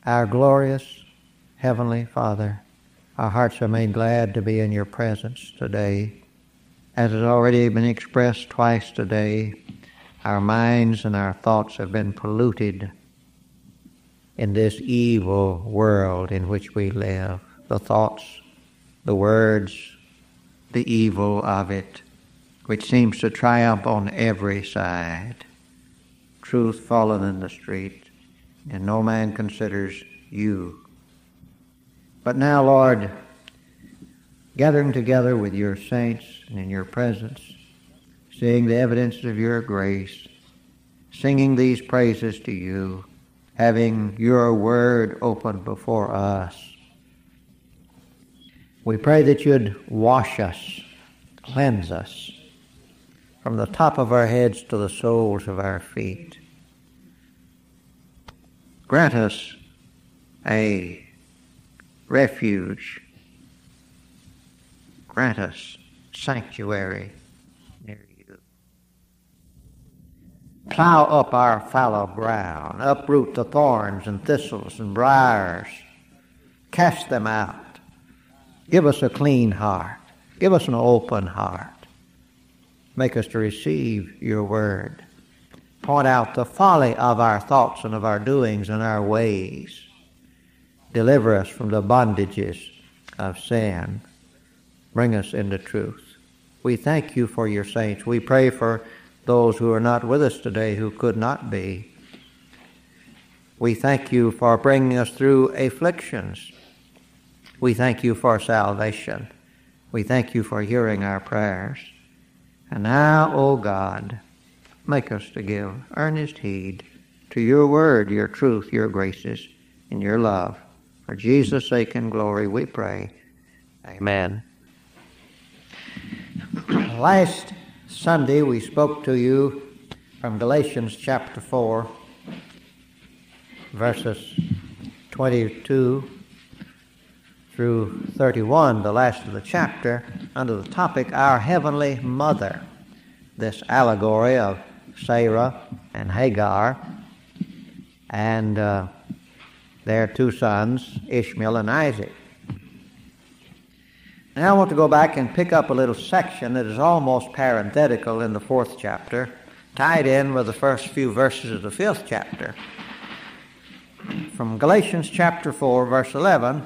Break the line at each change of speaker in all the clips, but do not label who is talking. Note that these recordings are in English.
Our glorious Heavenly Father, our hearts are made glad to be in your presence today. As has already been expressed twice today, our minds and our thoughts have been polluted in this evil world in which we live. The thoughts, the words, the evil of it, which seems to triumph on every side. Truth fallen in the street, and no man considers you. But now, Lord, gathering together with your saints and in your presence, seeing the evidence of your grace, singing these praises to you, having your word open before us, we pray that you'd wash us, cleanse us, from the top of our heads to the soles of our feet. Grant us a refuge. Grant us sanctuary near you. Plow up our fallow ground, uproot the thorns and thistles and briars, cast them out. Give us a clean heart. Give us an open heart. Make us to receive your word. Point out the folly of our thoughts and of our doings and our ways. Deliver us from the bondages of sin. Bring us into truth. We thank you for your saints. We pray for those who are not with us today, who could not be. We thank you for bringing us through afflictions. We thank you for salvation. We thank you for hearing our prayers. And now, O God, make us to give earnest heed to your word, your truth, your graces, and your love. For Jesus' sake and glory we pray. Amen. Last Sunday we spoke to you from Galatians chapter 4, verses 22 through 31, the last of the chapter, under the topic, Our Heavenly Mother, this allegory of Sarah and Hagar and their two sons, Ishmael and Isaac. Now I want to go back and pick up a little section that is almost parenthetical in the 4th chapter, tied in with the first few verses of the 5th chapter. From Galatians chapter 4, verse 11,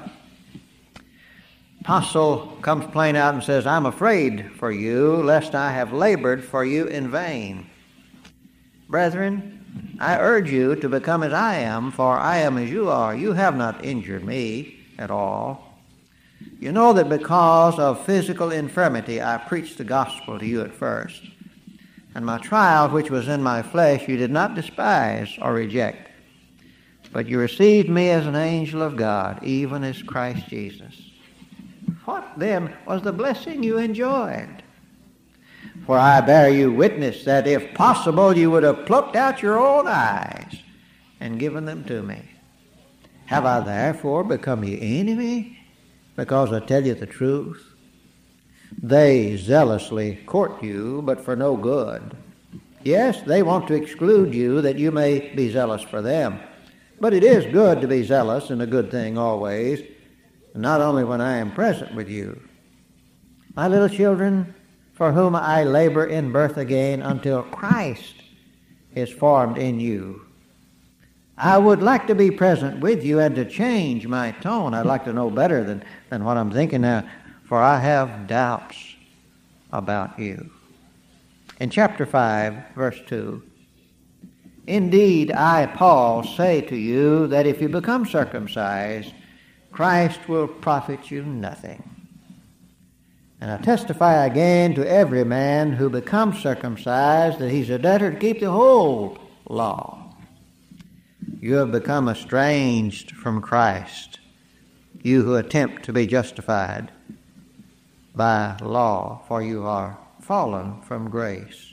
Apostle comes plain out and says, I'm afraid for you, lest I have labored for you in vain. Brethren, I urge you to become as I am, for I am as you are. You have not injured me at all. You know that because of physical infirmity I preached the gospel to you at first, and my trial which was in my flesh you did not despise or reject, but you received me as an angel of God, even as Christ Jesus. What then was the blessing you enjoyed? For I bear you witness that if possible you would have plucked out your own eyes and given them to me. Have I therefore become your enemy because I tell you the truth? They zealously court you, but for no good. Yes, they want to exclude you that you may be zealous for them. But it is good to be zealous, and a good thing always, not only when I am present with you. My little children, for whom I labor in birth again until Christ is formed in you. I would like to be present with you and to change my tone. I'd like to know better than what I'm thinking now, for I have doubts about you. In chapter 5, verse 2, Indeed, I, Paul, say to you that if you become circumcised, Christ will profit you nothing. And I testify again to every man who becomes circumcised that he's a debtor to keep the whole law. You have become estranged from Christ, you who attempt to be justified by law, for you are fallen from grace.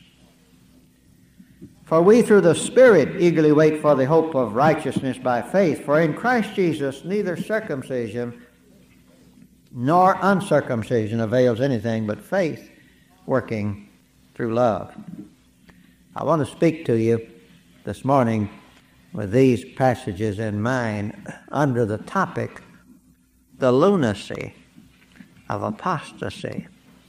For we through the Spirit eagerly wait for the hope of righteousness by faith. For in Christ Jesus neither circumcision nor uncircumcision avails anything but faith working through love. I want to speak to you this morning with these passages in mind under the topic, the lunacy of apostasy.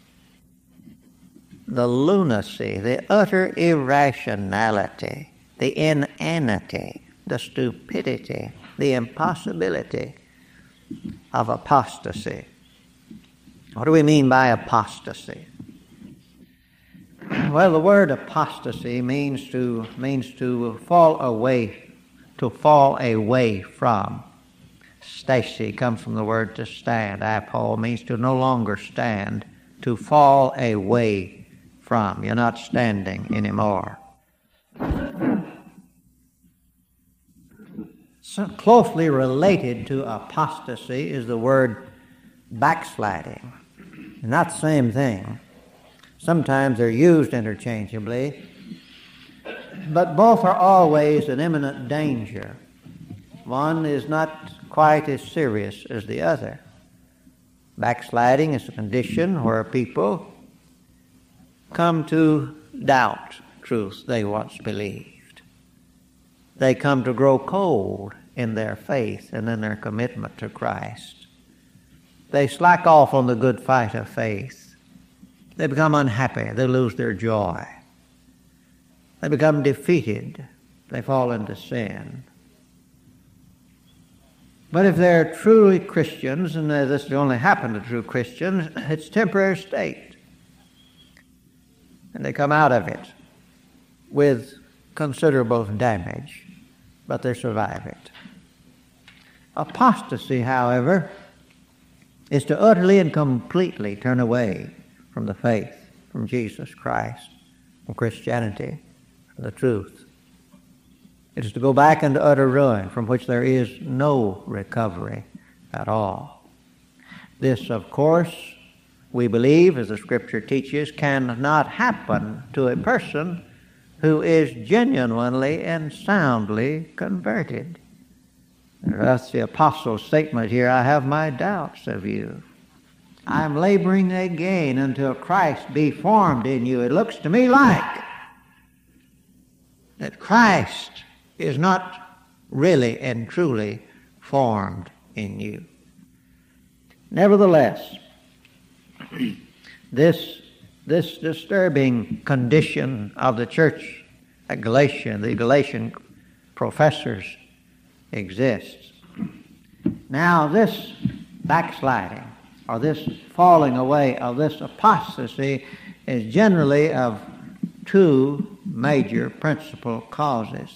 The lunacy, the utter irrationality, the inanity, the stupidity, the impossibility of apostasy. What do we mean by apostasy? Well, the word apostasy means to fall away from. Stasy comes from the word to stand. Apo means to no longer stand, to fall away from. You're not standing anymore. So closely related to apostasy is the word backsliding. Not the same thing. Sometimes they're used interchangeably, but both are always an imminent danger. One is not quite as serious as the other. Backsliding is a condition where people come to doubt truths they once believed. They come to grow cold in their faith and in their commitment to Christ. They slack off on the good fight of faith. They become unhappy. They lose their joy. They become defeated. They fall into sin. But if they're truly Christians, and this only happens to true Christians, it's a temporary state. And they come out of it with considerable damage, but they survive it. Apostasy, however, is to utterly and completely turn away from the faith, from Jesus Christ, from Christianity, from the truth. It is to go back into utter ruin from which there is no recovery at all. This, of course, we believe, as the Scripture teaches, cannot happen to a person who is genuinely and soundly converted. That's the apostle's statement here, I have my doubts of you. I'm laboring again until Christ be formed in you. It looks to me like that Christ is not really and truly formed in you. Nevertheless, this disturbing condition of the church at Galatia, the Galatian professors, exists. Now, this backsliding, or this falling away of this apostasy, is generally of two major principal causes.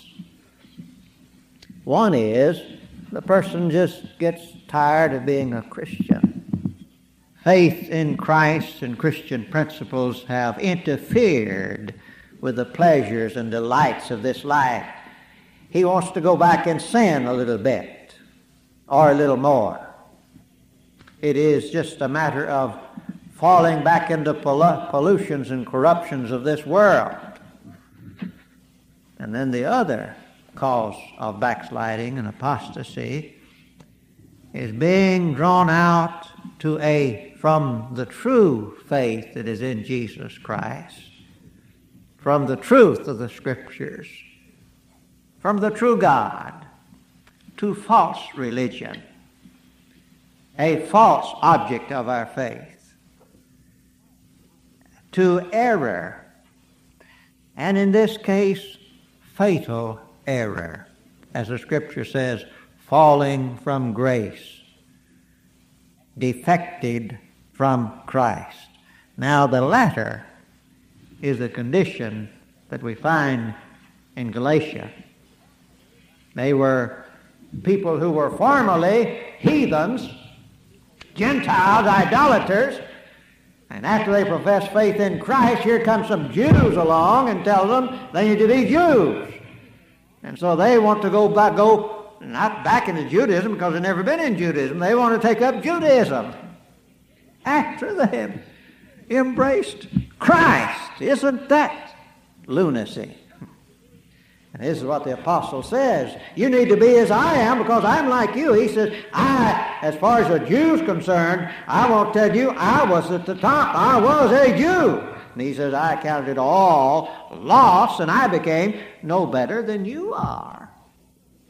One is the person just gets tired of being a Christian. Faith in Christ and Christian principles have interfered with the pleasures and delights of this life. He wants to go back and sin a little bit, or a little more. It is just a matter of falling back into pollutions and corruptions of this world. And then the other cause of backsliding and apostasy is being drawn out from the true faith that is in Jesus Christ, from the truth of the Scriptures, from the true God, to false religion, a false object of our faith, to error, and in this case, fatal error, as the Scripture says, falling from grace, defected from Christ. Now, the latter is the condition that we find in Galatia. They were people who were formerly heathens, Gentiles, idolaters, and after they profess faith in Christ, here come some Jews along and tell them they need to be Jews. And so they want to go not back into Judaism because they've never been in Judaism. They want to take up Judaism after they have embraced Christ. Isn't that lunacy? And this is what the apostle says. You need to be as I am because I'm like you. He says, as far as the Jew's concerned, I won't tell you I was at the top. I was a Jew. And he says, I counted it all loss and I became no better than you are.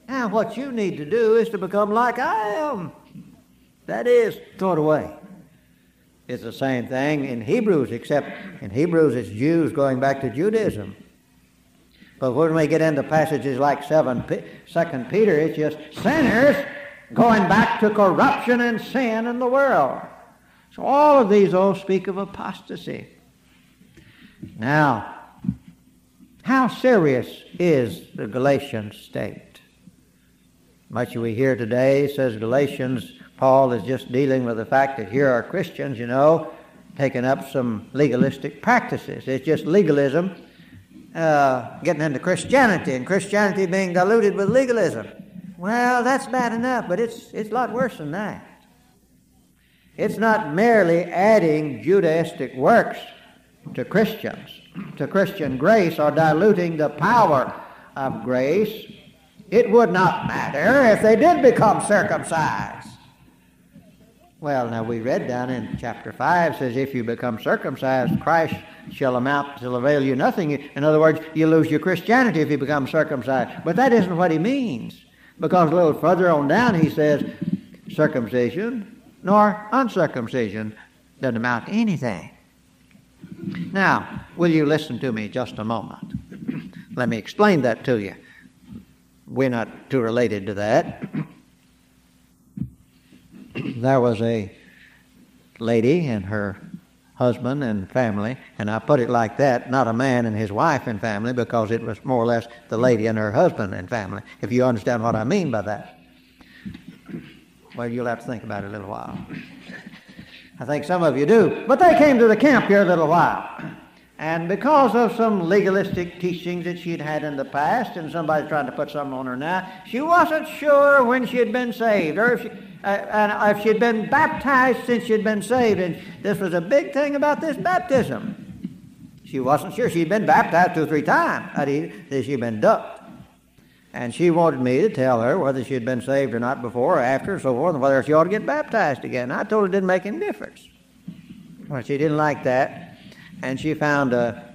Now what you need to do is to become like I am. That is, throw it away. It's the same thing in Hebrews, except in Hebrews it's Jews going back to Judaism. But when we get into passages like 2 Peter, it's just sinners going back to corruption and sin in the world. So all of these all speak of apostasy. Now, how serious is the Galatian state? Much we hear today says Galatians, Paul is just dealing with the fact that here are Christians, taking up some legalistic practices. It's just legalism getting into Christianity, and Christianity being diluted with legalism. Well, that's bad enough, but it's a lot worse than that. It's not merely adding Judaistic works to Christians, to Christian grace, or diluting the power of grace. It would not matter if they did become circumcised. Well, now we read down in chapter 5, says, if you become circumcised, Christ shall avail you nothing. In other words, you lose your Christianity if you become circumcised. But that isn't what he means. Because a little further on down he says, circumcision nor uncircumcision doesn't amount to anything. Now, will you listen to me just a moment? Let me explain that to you. We're not too related to that. There was a lady and her husband and family, and I put it like that, not a man and his wife and family, because it was more or less the lady and her husband and family, if you understand what I mean by that. Well, you'll have to think about it a little while. I think some of you do. But they came to the camp here a little while. And because of some legalistic teachings that she'd had in the past, and somebody's trying to put something on her now, she wasn't sure when she had been saved, or if she'd been baptized since she'd been saved. And this was a big thing about this baptism. She wasn't sure. She'd been baptized 2 or 3 times. She'd been ducked. And she wanted me to tell her whether she had been saved or not before or after, and so forth, and whether she ought to get baptized again. I told her it didn't make any difference. Well, she didn't like that. And she found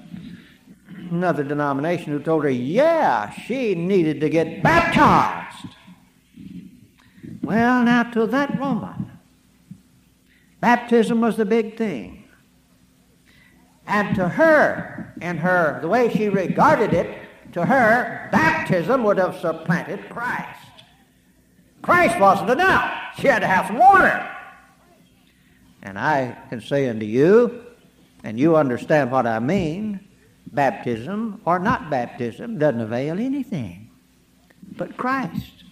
another denomination who told her, yeah, she needed to get baptized. Well, now, to that woman, baptism was the big thing. And to her, the way she regarded it, to her, baptism would have supplanted Christ. Christ wasn't enough. She had to have some water. And I can say unto you, and you understand what I mean, baptism or not baptism doesn't avail anything but Christ.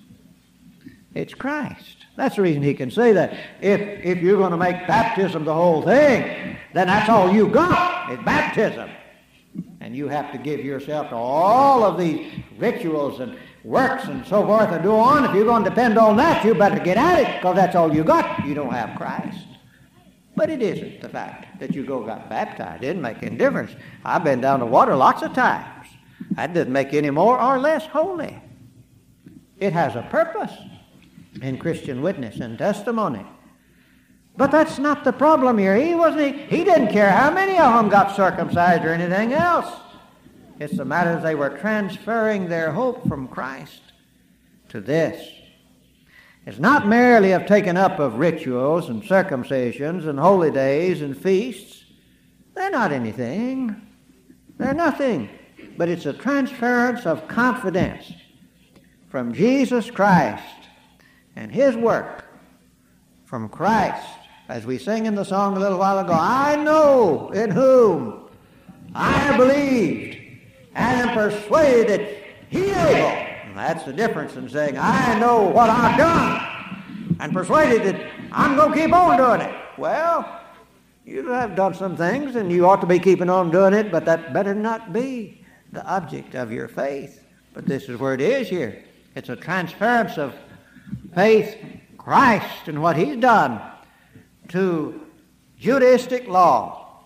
It's Christ. That's the reason he can say that. If you're going to make baptism the whole thing, then that's all you got is baptism. And you have to give yourself to all of these rituals and works and so forth and do on. If you're going to depend on that, you better get at it, because that's all you got. You don't have Christ. But it isn't the fact that you got baptized. It didn't make any difference. I've been down to water lots of times. That doesn't make you any more or less holy. It has a purpose in Christian witness and testimony. But that's not the problem here. He didn't care how many of them got circumcised or anything else. It's the matter that they were transferring their hope from Christ to this. It's not merely of taking up of rituals and circumcisions and holy days and feasts. They're not anything. They're nothing. But it's a transference of confidence from Jesus Christ and his work from Christ. As we sing in the song a little while ago, I know in whom I believed and am persuaded that he is able. And that's the difference in saying, I know what I've done and persuaded that I'm going to keep on doing it. Well, you have done some things and you ought to be keeping on doing it, but that better not be the object of your faith. But this is where it is here. It's a transference of faith, Christ and what he's done, to Judaistic law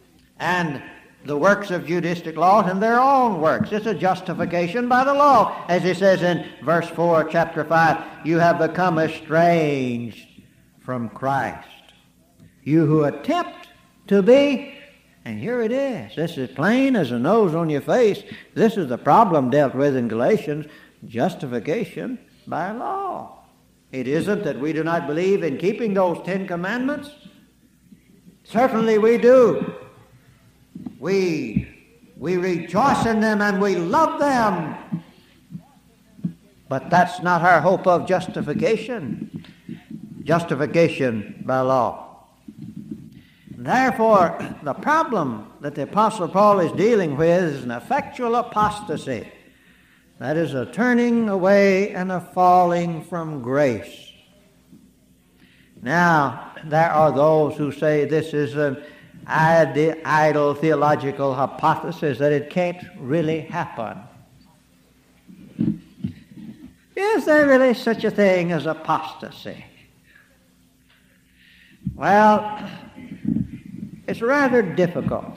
and the works of Judaistic law and their own works. It's a justification by the law. As he says in verse 4, chapter 5, you have become estranged from Christ. You who attempt to be, and here it is. This is plain as a nose on your face. This is the problem dealt with in Galatians. justification by law. It isn't that we do not believe in keeping those 10 commandments. Certainly we do. We rejoice in them and we love them. But that's not our hope of justification. Justification by law. Therefore, the problem that the Apostle Paul is dealing with is an effectual apostasy. That is a turning away and a falling from grace. Now, there are those who say this is an idle theological hypothesis, that it can't really happen. Is there really such a thing as apostasy? Well, it's rather difficult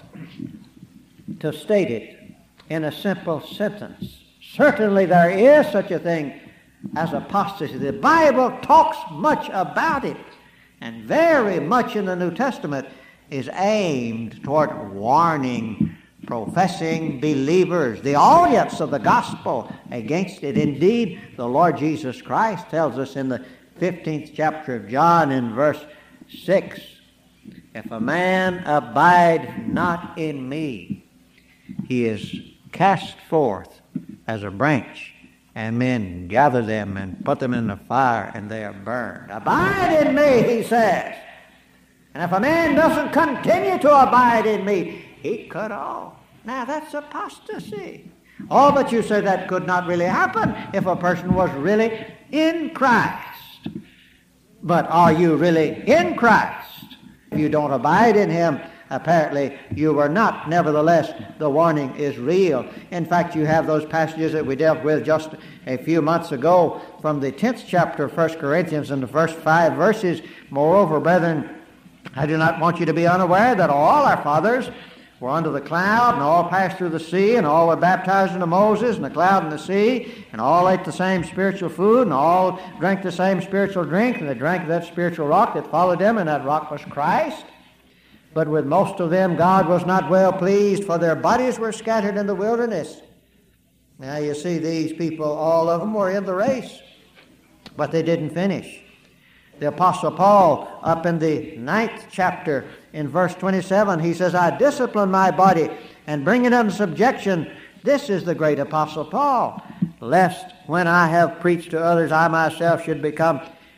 to state it in a simple sentence. Certainly there is such a thing as apostasy. The Bible talks much about it, and very much in the New Testament is aimed toward warning professing believers, the audience of the gospel, against it. Indeed, the Lord Jesus Christ tells us in the 15th chapter of John in verse 6, if a man abide not in me, he is cast forth as a branch, and men gather them and put them in the fire, and they are burned. Abide in me, he says. And if a man doesn't continue to abide in me, he cut off. Now that's apostasy. Oh, but you say that could not really happen if a person was really in Christ. But are you really in Christ? If you don't abide in him, apparently you are not. Nevertheless, the warning is real. In fact, you have those passages that we dealt with just a few months ago from the 10th chapter of 1 Corinthians in the first 5 verses. Moreover, brethren, I do not want you to be unaware that all our fathers were under the cloud, and all passed through the sea, and all were baptized into Moses, and the cloud and the sea, and all ate the same spiritual food, and all drank the same spiritual drink, and they drank of that spiritual rock that followed them, and that rock was Christ. But with most of them God was not well pleased, for their bodies were scattered in the wilderness. Now you see, these people, all of them were in the race, but they didn't finish. The Apostle Paul, up in the 9th chapter, in verse 27, he says, I discipline my body and bring it under subjection. This is the great Apostle Paul, lest when I have preached to others, I myself should become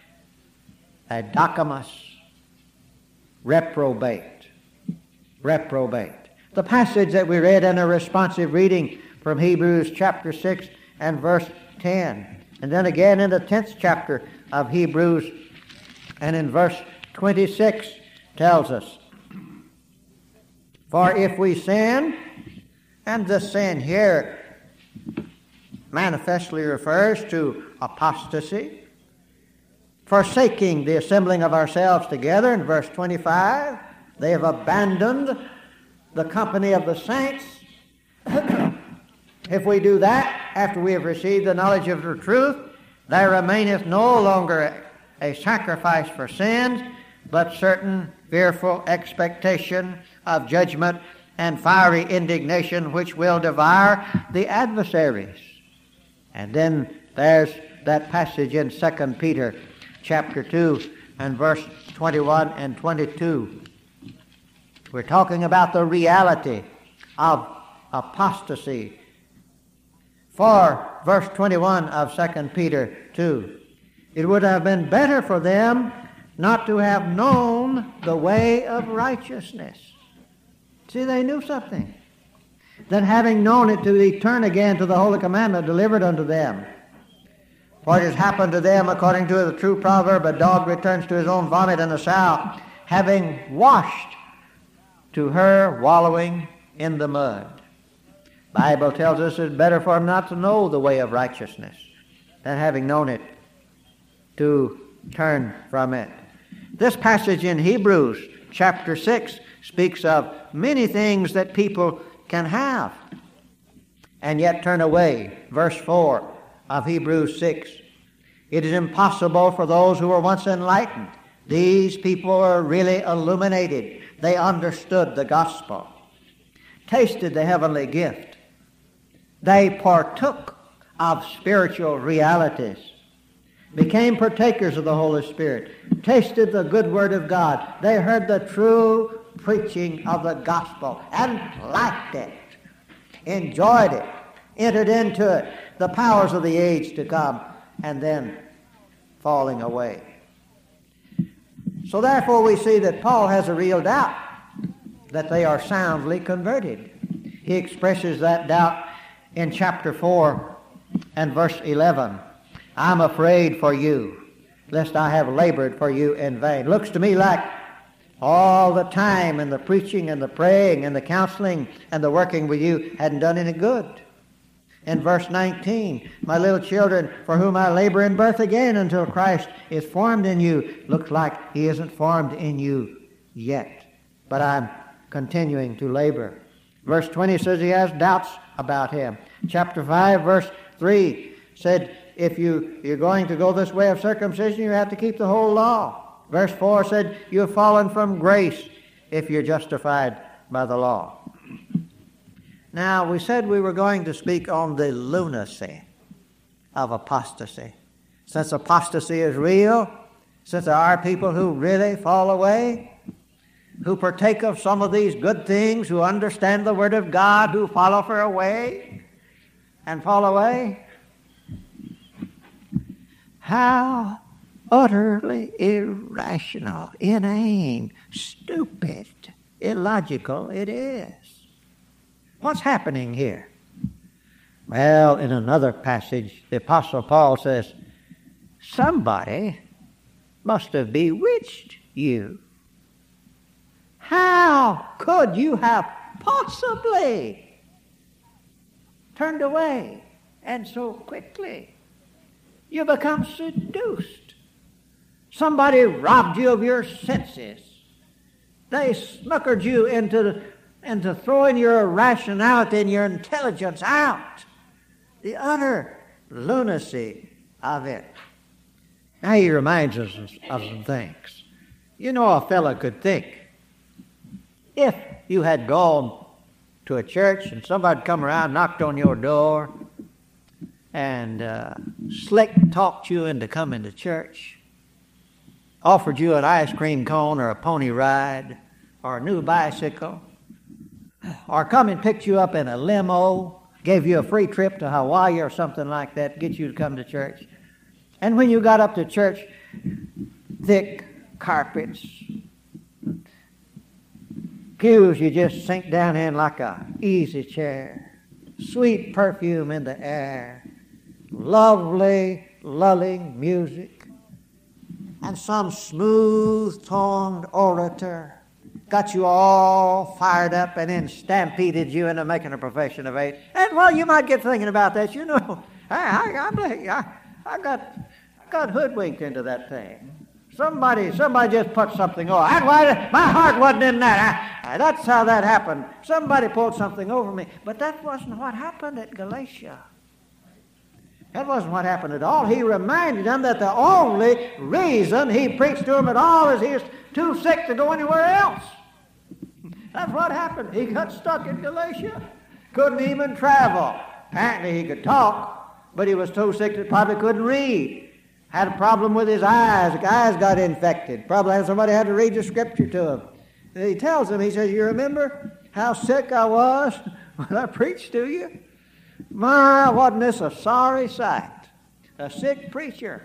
a Docamus, reprobate. The passage that we read in a responsive reading from Hebrews chapter 6 and verse 10. And then again in the 10th chapter of Hebrews and in verse 26 tells us, for if we sin, and the sin here manifestly refers to apostasy, forsaking the assembling of ourselves together, in verse 25, they have abandoned the company of the saints. If we do that, after we have received the knowledge of the truth, there remaineth no longer a sacrifice for sins, but certain fearful expectation of judgment and fiery indignation which will devour the adversaries. And then there's that passage in 2 Peter chapter 2 and verse 21 and 22. We're talking about the reality of apostasy. For verse 21 of 2 Peter 2, it would have been better for them not to have known the way of righteousness. See, they knew something. Than having known it, to return again to the holy commandment delivered unto them. For it has happened to them, according to the true proverb, a dog returns to his own vomit, and a sow, having washed, to her wallowing in the mud. The Bible tells us it's better for them not to know the way of righteousness than having known it, to turn from it. This passage in Hebrews chapter 6 speaks of many things that people can have and yet turn away. Verse 4 of Hebrews 6. It is impossible for those who were once enlightened. These people were really illuminated. They understood the gospel, tasted the heavenly gift. They partook of spiritual realities, became partakers of the Holy Spirit, tasted the good word of God. They heard the true preaching of the gospel and liked it, enjoyed it, entered into it, the powers of the age to come, and then falling away. So therefore we see that Paul has a real doubt that they are soundly converted. He expresses that doubt in chapter 4 and verse 11. I'm afraid for you, lest I have labored for you in vain. Looks to me like all the time and the preaching and the praying and the counseling and the working with you hadn't done any good. In verse 19, my little children, for whom I labor in birth again until Christ is formed in you. Looks like he isn't formed in you yet, but I'm continuing to labor. Verse 20 says he has doubts about him. Chapter 5, verse 3 said, if you're going to go this way of circumcision, you have to keep the whole law. Verse 4 said, you have fallen from grace if you're justified by the law. Now, we said we were going to speak on the lunacy of apostasy. Since apostasy is real, since there are people who really fall away, who partake of some of these good things, who understand the Word of God, who follow for a way and fall away, how utterly irrational, inane, stupid, illogical it is. What's happening here? Well, in another passage, the Apostle Paul says, somebody must have bewitched you. How could you have possibly turned away and so quickly? You become seduced. Somebody robbed you of your senses. They snookered you into throwing your rationality and your intelligence out. The utter lunacy of it. Now he reminds us of some things. You know, a fellow could think, if you had gone to a church and somebody come around, knocked on your door, and slick talked you into coming to church, offered you an ice cream cone or a pony ride or a new bicycle, or come and picked you up in a limo, gave you a free trip to Hawaii or something like that, get you to come to church. And when you got up to church, thick carpets, pews you just sink down in like a easy chair, sweet perfume in the air, lovely, lulling music, and some smooth-tongued orator got you all fired up and then stampeded you into making a profession of faith. And, well, you might get thinking about that. You know, I got hoodwinked into that thing. Somebody just put something over. My heart wasn't in that. That's how that happened. Somebody pulled something over me. But that wasn't what happened at Galatia. That wasn't what happened at all. He reminded them that the only reason he preached to them at all is he was too sick to go anywhere else. That's what happened. He got stuck in Galatia. Couldn't even travel. Apparently he could talk, but he was too sick that probably couldn't read. Had a problem with his eyes. The eyes got infected. Probably somebody had to read the scripture to him. And he tells them, he says, you remember how sick I was when I preached to you? My, wasn't this a sorry sight? A sick preacher.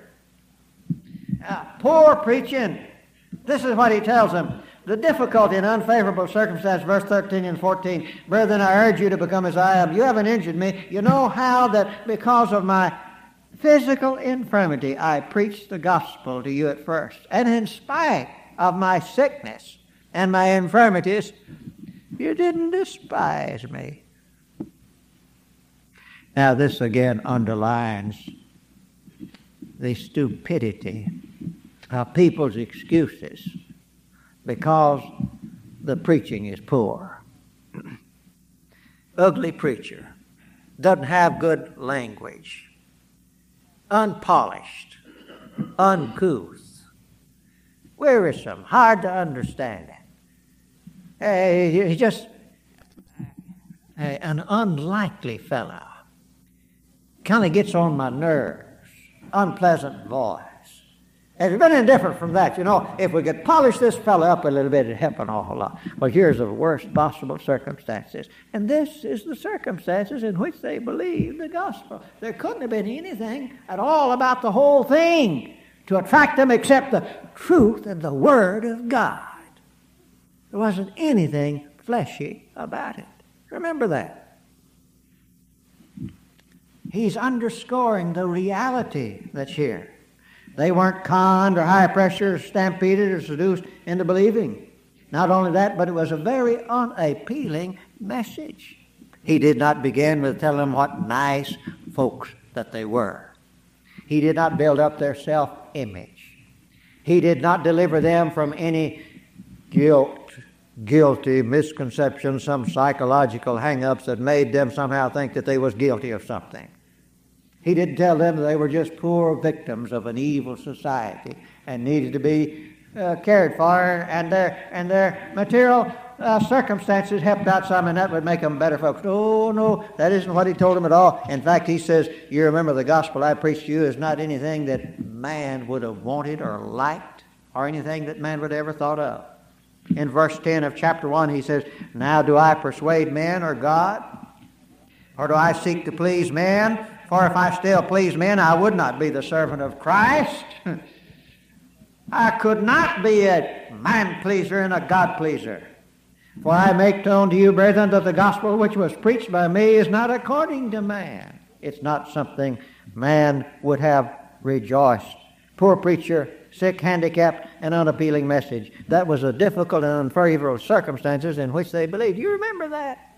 Poor preaching. This is what he tells them. The difficulty in unfavorable circumstance, verse 13 and 14. Brethren, I urge you to become as I am. You haven't injured me. You know how that because of my physical infirmity, I preached the gospel to you at first. And in spite of my sickness and my infirmities, you didn't despise me. Now, this again underlines the stupidity of people's excuses because the preaching is poor. Ugly preacher, doesn't have good language, unpolished, uncouth, wearisome, hard to understand. He's just an unlikely fellow. kind of gets on my nerves. Unpleasant voice. It's been any different from that. You know, if we could polish this fellow up a little bit, it'd help an awful lot. Well, here's the worst possible circumstances. And this is the circumstances in which they believe the gospel. There couldn't have been anything at all about the whole thing to attract them except the truth and the Word of God. There wasn't anything fleshy about it. Remember that. He's underscoring the reality that's here. They weren't conned or high pressure, stampeded or seduced into believing. Not only that, but it was a very unappealing message. He did not begin with telling them what nice folks that they were. He did not build up their self-image. He did not deliver them from any guilty misconceptions, some psychological hang-ups that made them somehow think that they was guilty of something. He didn't tell them that they were just poor victims of an evil society and needed to be cared for, and their material circumstances helped out some, and that would make them better folks. No, that isn't what he told them at all. In fact, he says, you remember the gospel I preached to you is not anything that man would have wanted or liked or anything that man would ever thought of. In verse 10 of chapter 1, he says, now do I persuade men or God? Or do I seek to please men? For if I still please men, I would not be the servant of Christ. I could not be a man-pleaser and a God-pleaser. For I make known to you, brethren, that the gospel which was preached by me is not according to man. It's not something man would have rejoiced. Poor preacher, sick, handicapped, and unappealing message. That was a difficult and unfavorable circumstances in which they believed. You remember that?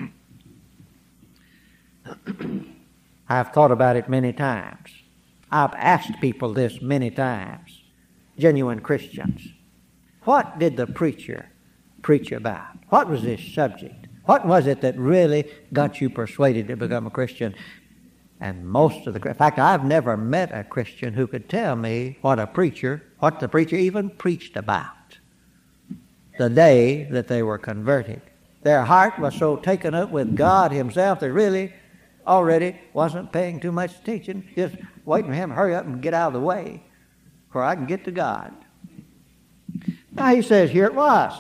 I've thought about it many times. I've asked people this many times, genuine Christians. What did the preacher preach about? What was his subject? What was it that really got you persuaded to become a Christian? And in fact, I've never met a Christian who could tell me what the preacher even preached about the day that they were converted. Their heart was so taken up with God himself, they really already wasn't paying too much attention, just waiting for him to hurry up and get out of the way where I can get to God. Now he says here it was.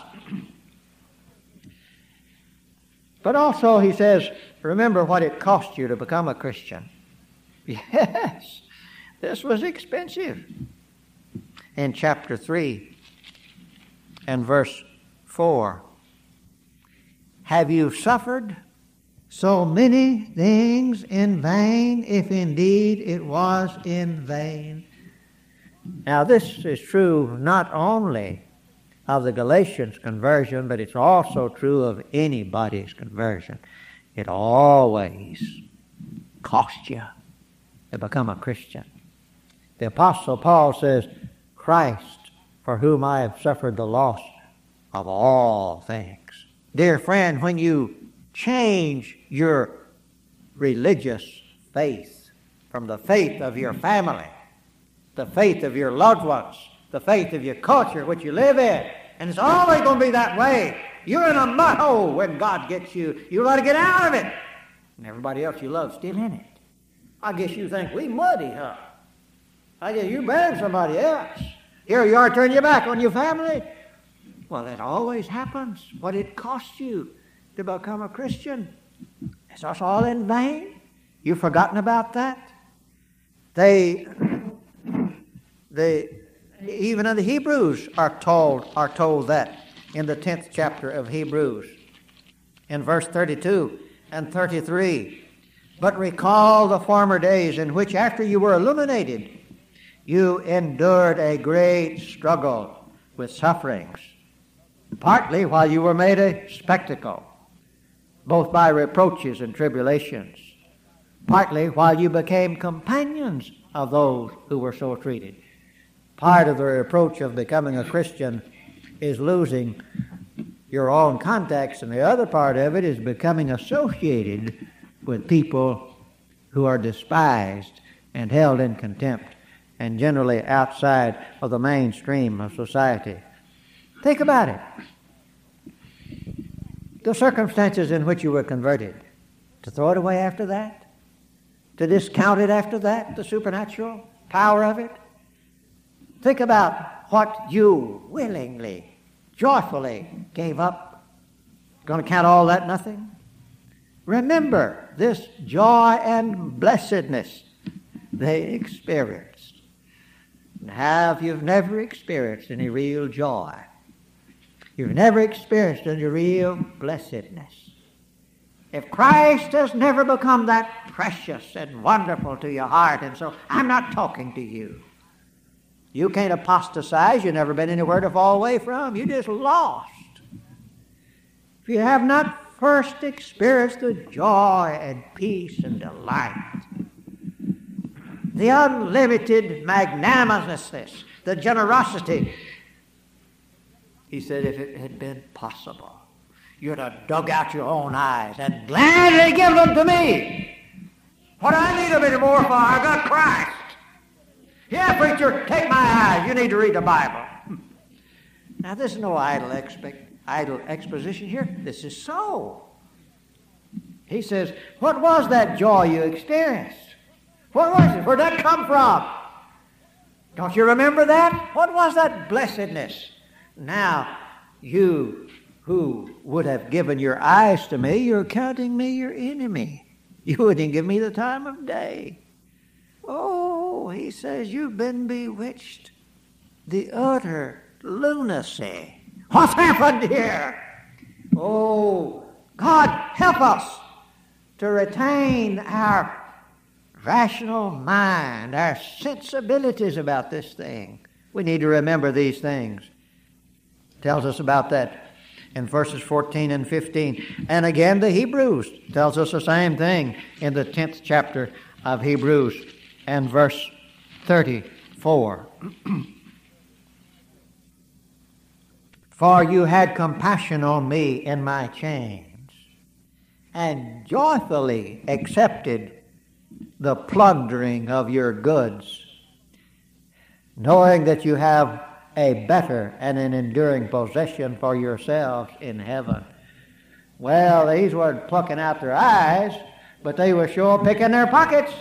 But also he says, remember what it cost you to become a Christian. Yes, this was expensive. In chapter 3 and verse 4, have you suffered so many things in vain, if indeed it was in vain? Now this is true not only of the Galatians' conversion, but it's also true of anybody's conversion. It always costs you to become a Christian. The Apostle Paul says, Christ, for whom I have suffered the loss of all things. Dear friend, when you change your religious faith from the faith of your family, the faith of your loved ones, the faith of your culture which you live in, and it's always going to be that way. You're in a mud hole when God gets you. You got to get out of it. And everybody else you love still in it. I guess you think we muddy, huh? I guess you're better than somebody else. Here you are turning your back on your family. Well, that always happens. What it costs you to become a Christian. It's all in vain. You've forgotten about that? Even in the Hebrews are told that in the 10th chapter of Hebrews, in verse 32 and 33. But recall the former days in which after you were illuminated, you endured a great struggle with sufferings, partly while you were made a spectacle, both by reproaches and tribulations, partly while you became companions of those who were so treated. Part of the reproach of becoming a Christian is losing your own contacts, and the other part of it is becoming associated with people who are despised and held in contempt and generally outside of the mainstream of society. Think about it. The circumstances in which you were converted, to throw it away after that? to discount it after that, the supernatural power of it? Think about what you willingly, joyfully gave up. Going to count all that nothing? Remember this joy and blessedness they experienced. Now, you've never experienced any real joy, you've never experienced any real blessedness, if Christ has never become that precious and wonderful to your heart, and so I'm not talking to you. You can't apostatize. You've never been anywhere to fall away from. You're just lost. If you have not first experienced the joy and peace and delight, the unlimited magnanimousness, the generosity, he said, if it had been possible, you'd have dug out your own eyes and gladly given them to me. What do I need them anymore for? I got Christ. Yeah, preacher, take my eyes. You need to read the Bible. Now, this is no idle exposition here. This is so. He says, what was that joy you experienced? What was it? Where'd that come from? Don't you remember that? What was that blessedness? Now, you who would have given your eyes to me, you're counting me your enemy. You wouldn't give me the time of day. Oh, he says, you've been bewitched. The utter lunacy. What's happened here? Oh, God, help us to retain our rational mind, our sensibilities about this thing. We need to remember these things. Tells us about that in verses 14 and 15. And again, the Hebrews tells us the same thing in the 10th chapter of Hebrews and verse 34. For you had compassion on me in my chains, and joyfully accepted the plundering of your goods, knowing that you have a better and an enduring possession for yourselves in heaven. Well, these weren't plucking out their eyes, but they were sure picking their pockets.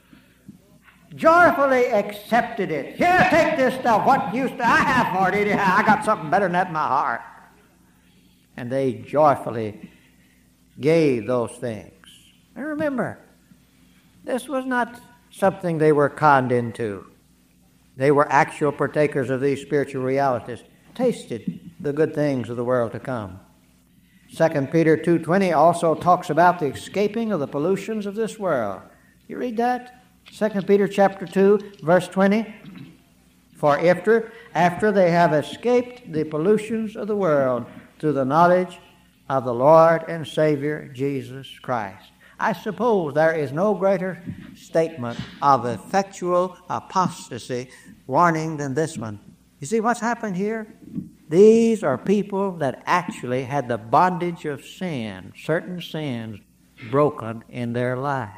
Joyfully accepted it. Here, take this stuff. What use do I have for it anyhow? I got something better than that in my heart. And they joyfully gave those things. And remember, this was not something they were conned into. They were actual partakers of these spiritual realities, tasted the good things of the world to come. 2 Peter 2:20 also talks about the escaping of the pollutions of this world. You read that? 2 Peter chapter 2, verse 20. For after they have escaped the pollutions of the world through the knowledge of the Lord and Savior Jesus Christ. I suppose there is no greater statement of effectual apostasy warning than this one. You see what's happened here? These are people that actually had the bondage of sin, certain sins, broken in their life.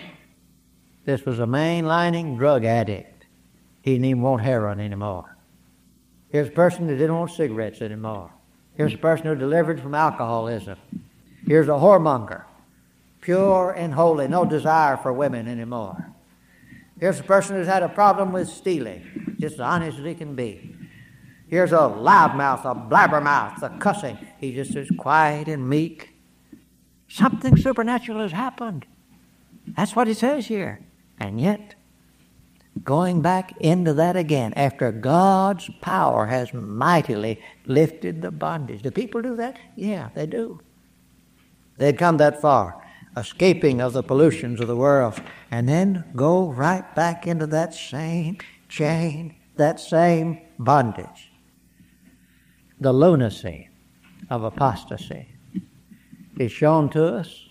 This was a mainlining drug addict. He didn't even want heroin anymore. Here's a person who didn't want cigarettes anymore. Here's a person who delivered from alcoholism. Here's a whoremonger, pure and holy, no desire for women anymore. Here's a person who's had a problem with stealing, just as honest as he can be. Here's a loudmouth, a blabbermouth, a cussing. He's just as quiet and meek. Something supernatural has happened. That's what it says here. And yet, going back into that again, after God's power has mightily lifted the bondage. Do people do that? Yeah, they do. They'd come that far, escaping of the pollutions of the world, and then go right back into that same chain, that same bondage. The lunacy of apostasy is shown to us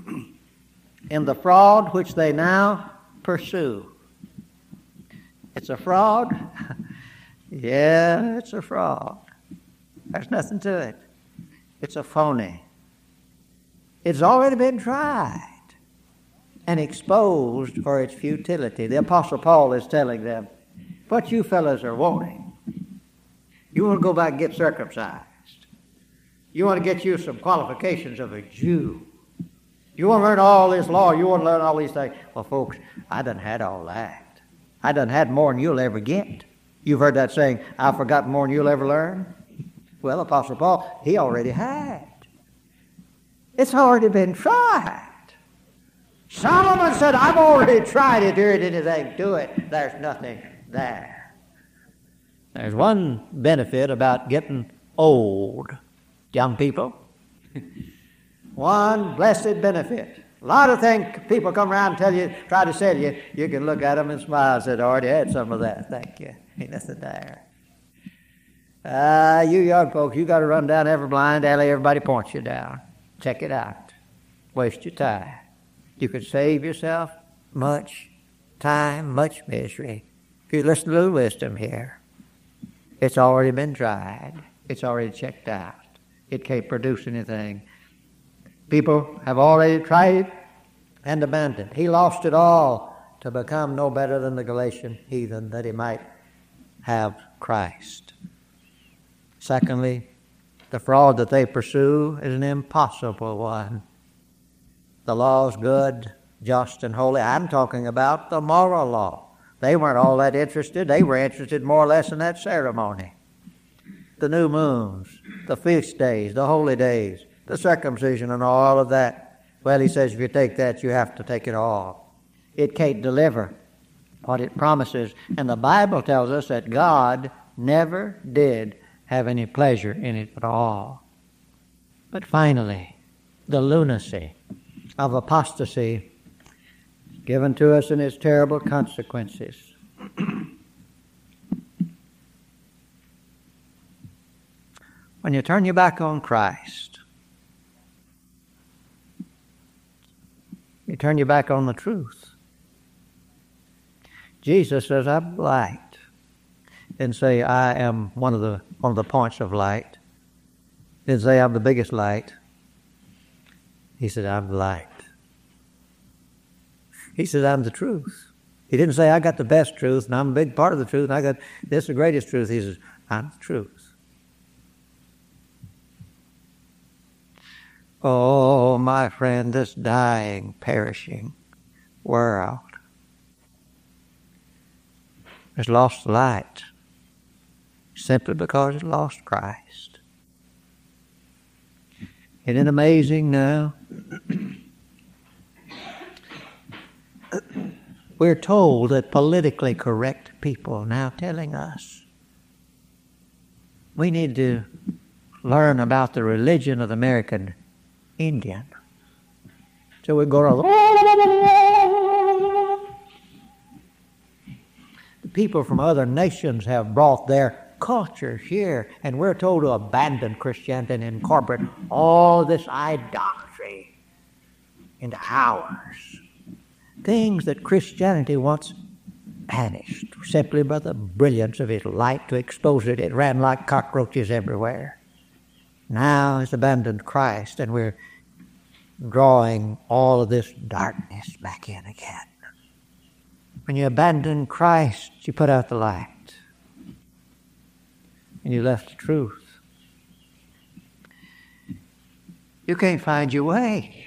in the fraud which they now pursue. It's a fraud? Yeah, it's a fraud. There's nothing to it. It's a phony. It's already been tried and exposed for its futility. The Apostle Paul is telling them, what you fellas are wanting, you want to go back and get circumcised. You want to get you some qualifications of a Jew. You want to learn all this law. You want to learn all these things. Well, folks, I done had all that. I done had more than you'll ever get. You've heard that saying, I've forgotten more than you'll ever learn. Well, Apostle Paul, he already had. It's already been tried. Solomon said, I've already tried it. There ain't anything to it. There's nothing there. There's one benefit about getting old, young people. One blessed benefit. A lot of things people come around and tell you, try to sell you. You can look at them and smile and say, I already had some of that. Thank you. Ain't nothing there. You young folks, you got to run down every blind alley. Everybody points you down. Check it out. Waste your time. You could save yourself much time, much misery. If you listen to a little wisdom here, it's already been tried. It's already checked out. It can't produce anything. People have already tried it and abandoned. He lost it all to become no better than the Galatian heathen, that he might have Christ. Secondly, the fraud that they pursue is an impossible one. The law is good, just, and holy. I'm talking about the moral law. They weren't all that interested. They were interested more or less in that ceremony. The new moons, the feast days, the holy days, the circumcision and all of that. Well, he says if you take that, you have to take it all. It can't deliver what it promises. And the Bible tells us that God never did have any pleasure in it at all. But finally, the lunacy of apostasy given to us in its terrible consequences. When you turn your back on Christ, you turn your back on the truth. Jesus says, I'm light. Didn't say I am one of the points of light. Didn't say I'm the biggest light. He said, I'm the light. He said, I'm the truth. He didn't say I got the best truth and I'm a big part of the truth and I got this the greatest truth. He says, I'm the truth. Oh, my friend, this dying, perishing world has lost the light simply because it lost Christ. Isn't it amazing now? We're told that politically correct people now telling us we need to learn about the religion of the American Indian. So we go to the people from other nations have brought their culture here, and we're told to abandon Christianity and incorporate all this idolatry into ours. Things that Christianity once banished simply by the brilliance of its light to expose it. It ran like cockroaches everywhere. Now it's abandoned Christ, and we're drawing all of this darkness back in again. When you abandon Christ, you put out the light. And you left the truth. You can't find your way.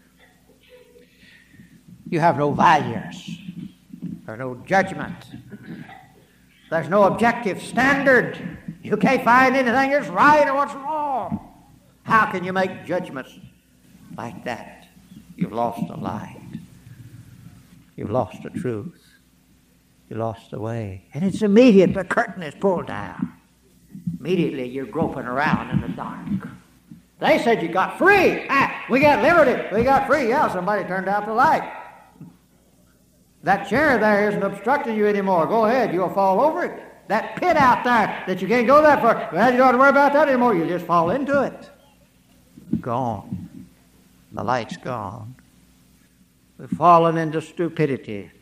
You have no values. There's no judgment. There's no objective standard. You can't find anything that's right or what's wrong. How can you make judgments like that? You've lost the light. You've lost the truth. You lost the way. And it's immediate. The curtain is pulled down. Immediately you're groping around in the dark. They said you got free. We got liberty. We got free. Yeah, somebody turned out the light. That chair there isn't obstructing you anymore. Go ahead. You'll fall over it. That pit out there that you can't go that far. Well, you don't have to worry about that anymore. You just fall into it. Gone. The light's gone. We've fallen into stupidity.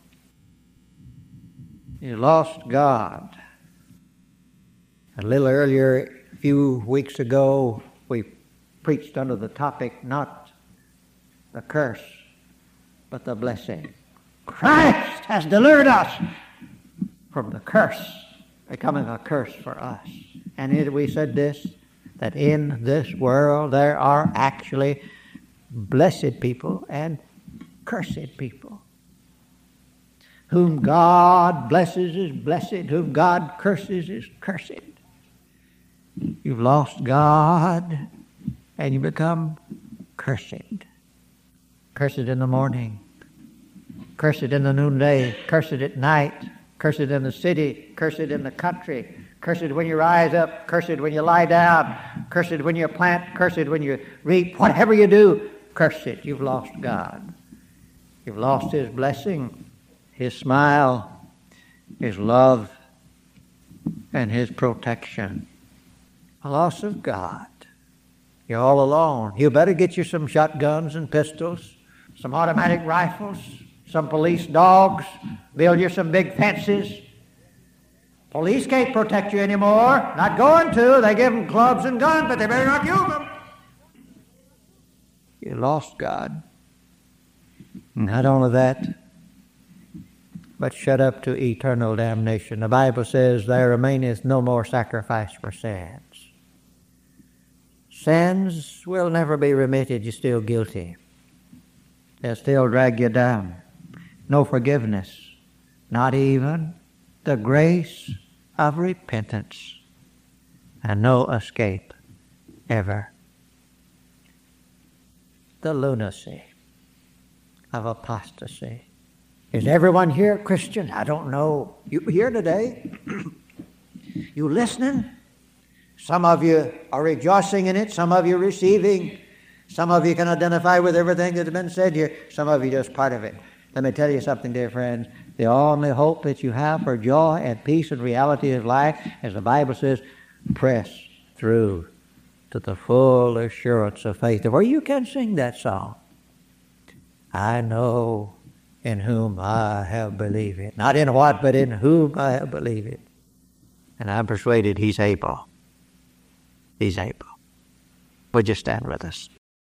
You lost God. A little earlier, a few weeks ago, we preached under the topic, not the curse, but the blessing. Christ has delivered us from the curse, becoming a curse for us. And we said this, that in this world there are actually blessed people and cursed people. Whom God blesses is blessed, whom God curses is cursed. You've lost God and you become cursed. Cursed in the morning, cursed in the noonday, cursed at night, cursed in the city, cursed in the country, cursed when you rise up, cursed when you lie down, cursed when you plant, cursed when you reap, whatever you do, cursed. You've lost God. You've lost His blessing, His smile, His love, and His protection. A loss of God. You're all alone. You better get you some shotguns and pistols, some automatic rifles, some police dogs, build you some big fences. Police can't protect you anymore. Not going to. They give them clubs and guns, but they better not use them. You lost God. Not only that, but shut up to eternal damnation. The Bible says, there remaineth no more sacrifice for sins. Sins will never be remitted. You're still guilty. They'll still drag you down. No forgiveness. Not even the grace of repentance. And no escape ever. The lunacy of apostasy. Is everyone here Christian? I don't know. You here today? You listening? Some of you are rejoicing in it. Some of you are receiving. Some of you can identify with everything that has been said here. Some of you just part of it. Let me tell you something, dear friends. The only hope that you have for joy and peace and reality of life, as the Bible says, press through to the full assurance of faith. Where you can sing that song. I know in whom I have believed it. Not in what, but in whom I have believed it. And I'm persuaded He's able. He's able. Would you stand with us?